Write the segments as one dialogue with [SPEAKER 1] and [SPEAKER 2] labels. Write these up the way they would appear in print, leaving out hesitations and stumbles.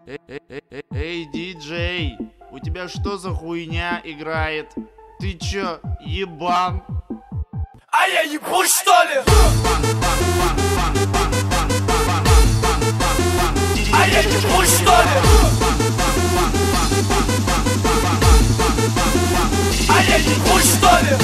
[SPEAKER 1] Эй, диджей, у тебя что за хуйня играет? Ты чё, ебан?
[SPEAKER 2] А я ебу, что ли? А я ебу, что ли? А я ебу, что ли?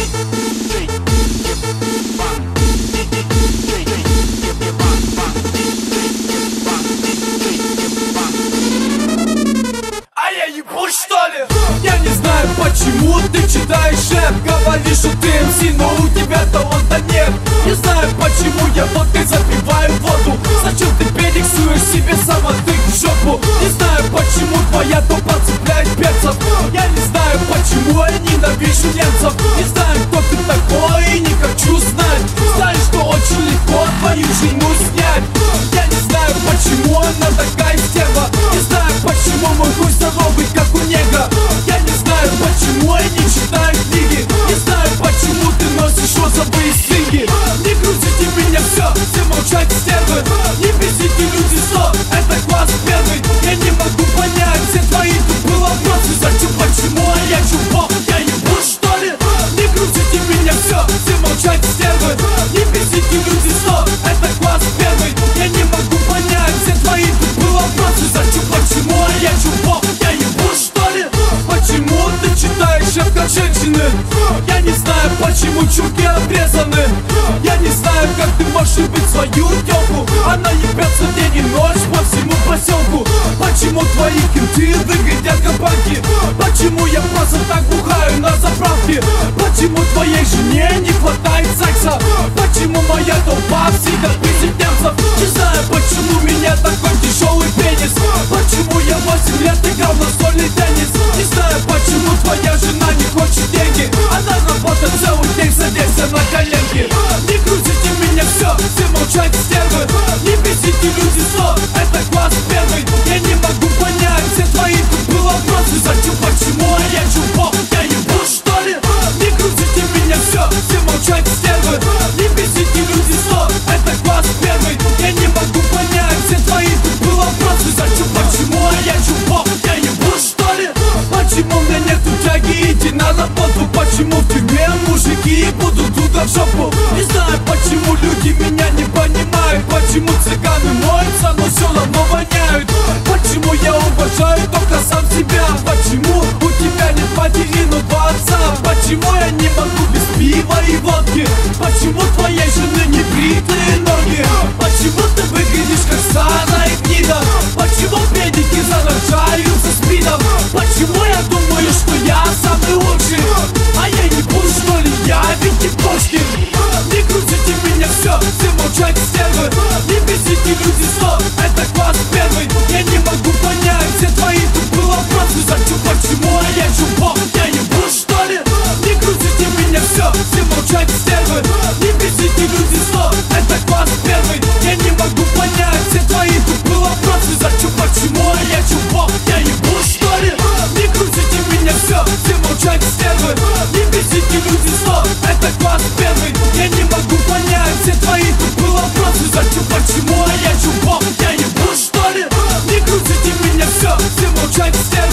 [SPEAKER 2] А я ебу, что ли? Я не знаю, почему ты читаешь рэп. Говоришь, что ты МС, но у тебя таланта нет. Не знаю, почему я водкой запиваю воду. Зачем ты перексуешь себе самотык в жопу? Не знаю, почему твоя тупа цепляет перцев. Я не знаю, почему я ненавижу немцев. Не знаю, кто ты такой и не хочу знать. Знаешь, что очень легко твою жену снять. Я не знаю, почему она такая стерва. Не знаю, почему мой хуй здоровый, как у нега. Я не знаю, почему я не читаю книги. Не знаю, почему ты носишь розовые стинги. Не крутите меня все молчать стервы. Не бесите люди зло, это класс первый. Я не могу понять все твои тупые вопросы. Зачем, почему, а я чубок, я ебу, что ли? Не крутите меня все молчать стервы. Не бесите люди зло, это класс первый. Я не могу понять все твои тупые вопросы. Зачем, почему, а я чубок, я ебу, что ли? Почему ты читаешь рэп как женщины? Я не знаю, почему чурки обрезаны. Я не знаю, как ты можешь любить свою тёлку. Она ебется день и ночь по всему поселку. Почему твои кенты выглядят как банки? Почему я просто так бухаю на заправке? Почему твоей жене не хватает секса? Почему моя толпа всегда бесит немцев? Не знаю, почему у меня такой тяжелый пенис. Почему я 8 лет играл на настольный теннис? Не знаю, почему твоя жена не хочет деньги. Она работает целый день, садится на коленки. Не крутите меня все молчать стервы. Не бесите люди зло, это класс первый. Я не могу понять все твои тупые вопросы. Зачем, почему, а я чубок, я ебу, что ли? Не крутите меня все молчать стервы. Не бесите люди зло, это класс первый. Я не могу понять все твои тупые вопросы. Зачем, почему, а я чубок, я ебу, что ли? Почему у меня нету тяги идти на работу? Почему в тюрьме мужики будут туда в жопу? Не знаю, почему люди меня не понимают. Почему цыганы моются, но все равно воняют. Почему я уважаю только сам себя? Почему у тебя нет матери, но два отца? Почему я не могу без пива и водки? Почему твоей жены не бритые ноги? Почему ты выглядишь как старая гнида? Почему педики заражаются спидом? Почему я думаю, что я самый лучший? А я не буду, что ли, я ведь не Пушкин. Не крутите меня все молчать стервы. Не бесите люди зло, это класс первый. Я не могу понять все твои тупые вопросы. Зачем, почему, а я чубок, я ебу, что ли? Не крутите меня все молчать стервы. Не бесите люди зло, это класс первый. Я не могу понять все твои тупые вопросы. Зачем, почему, а я чубок, я ебу, что ли? Не крутите меня все молчать стервы. Не бесите люди зло, это класс первый. Я не могу понять все твои тупые вопросы. Зачем, почему, а я чубок, я ебу, что ли? Не крутите меня все молчать стервы.